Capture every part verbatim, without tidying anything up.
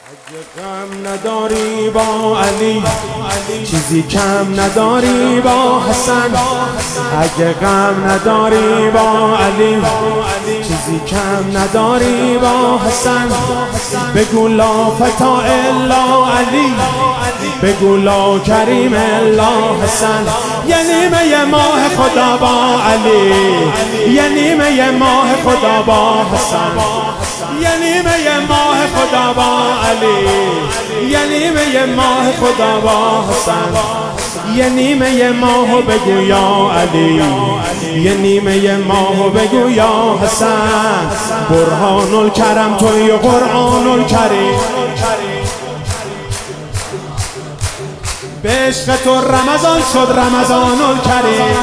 اگه غم نداری با علی چیزی کم نداری با حسن. اگه غم نداری با علی چیزی کم نداری با حسن. بگو لا فتا الا علی، بگو لا کریم الا حسن. یه نیمه ماه خدا با علی، یه نیمه ماه خدا با حسن. یه نیمه ماه خدا با علی، یه نیمه ماه خدا با حسن. یه نیمه ماهو بگو یا علی، یه نیمه ماهو بگو یا حسن. برهان الکرم توی قرآن الکریم، به عشق تو رمضان شد رمضان الکریم.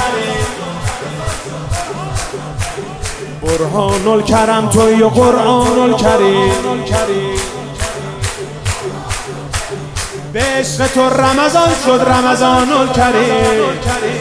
برهان الکرم توی قرآن الکریم، به عشق تو رمضان شد رمضان الکریم.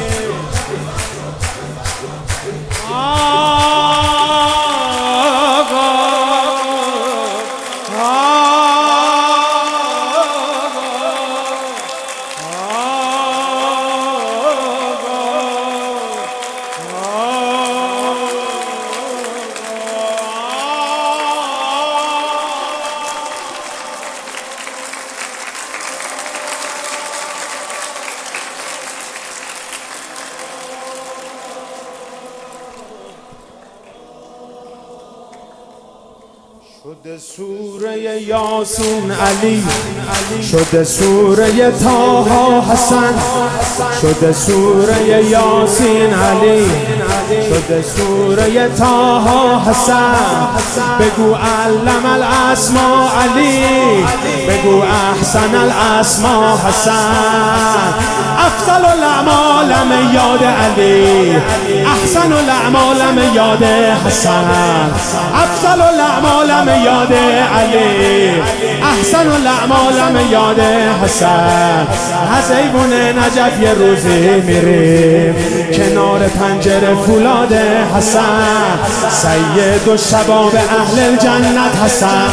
شده سوره یاسین علی، شده سوره طه حسن. شده سوره یاسین علی، شده سوره طه حسن. بگو علم الاسما علی، بگو احسن الاسما حسن. افضل الاعمال من یاد علی، احسن الاعمال من یاد حسن. افضل الاعمال من یاد علی، احسن الاعمال من یاد حسن. از ایوون نجف یه روزی میریم کنار پنجره فولاد حسن. سید و شباب اهل الجنت حسن.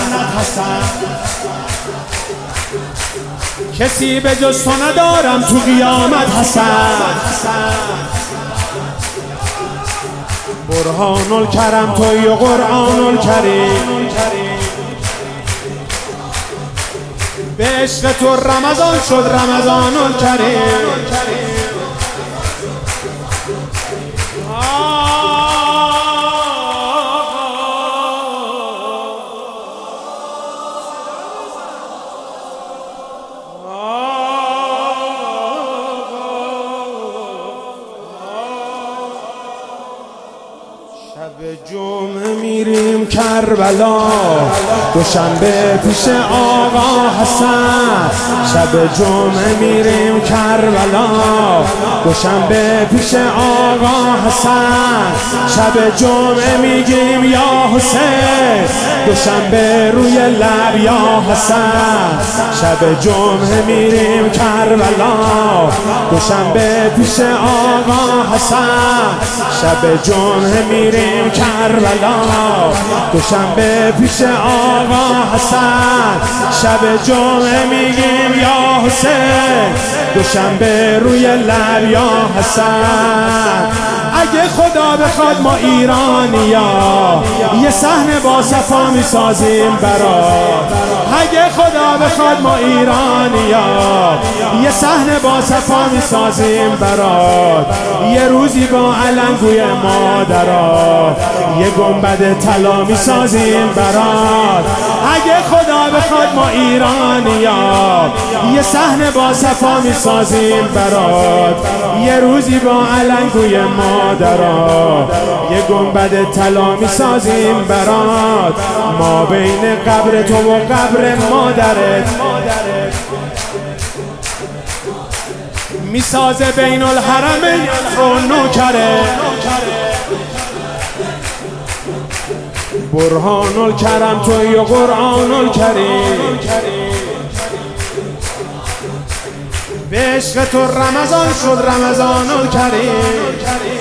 کسی به جز تو ندارم تو قیامت حسن. برهان الکرم توی قرآن الکریم، به عشق تو رمضان شد رمضان الکریم. شب جمعه میریم کربلا، دوشنبه پیش آقا حسن. شب جمعه میریم کربلا، دوشنبه پیش آقا حسن. شب جمعه میگیم یا حسین، دوشنبه روی لب یا حسن. شب جمعه میریم کربلا، دوشنبه پیش آقا حسن. شب جمعه میریم کربلا، دوشنبه پیش آقا حسن. شب جمعه میگیم یا حسین، دوشنبه روی لب یا حسن. اگه خدا بخواد ما ایرانیا یه صحنه با صفا میسازیم برات. اگه خدا بخواد ما ایرانیا یه صحنه با صفا میسازیم برات. یه روزی با علنگوی مادرات یه گنبد طلا میسازیم برات. اگه خدا بخواد ما ایرانیا یه صحنه با صفا میسازیم برات. یه روزی با علنگوی مادرات یه گنبد طلا میسازیم برات. ما بین قبر تو و قبر مادرت میسازه بین الحرمین و نوکره. برهان الکرم توی قرآن الکریم، به عشق تو رمضان شد رمضان الکریم.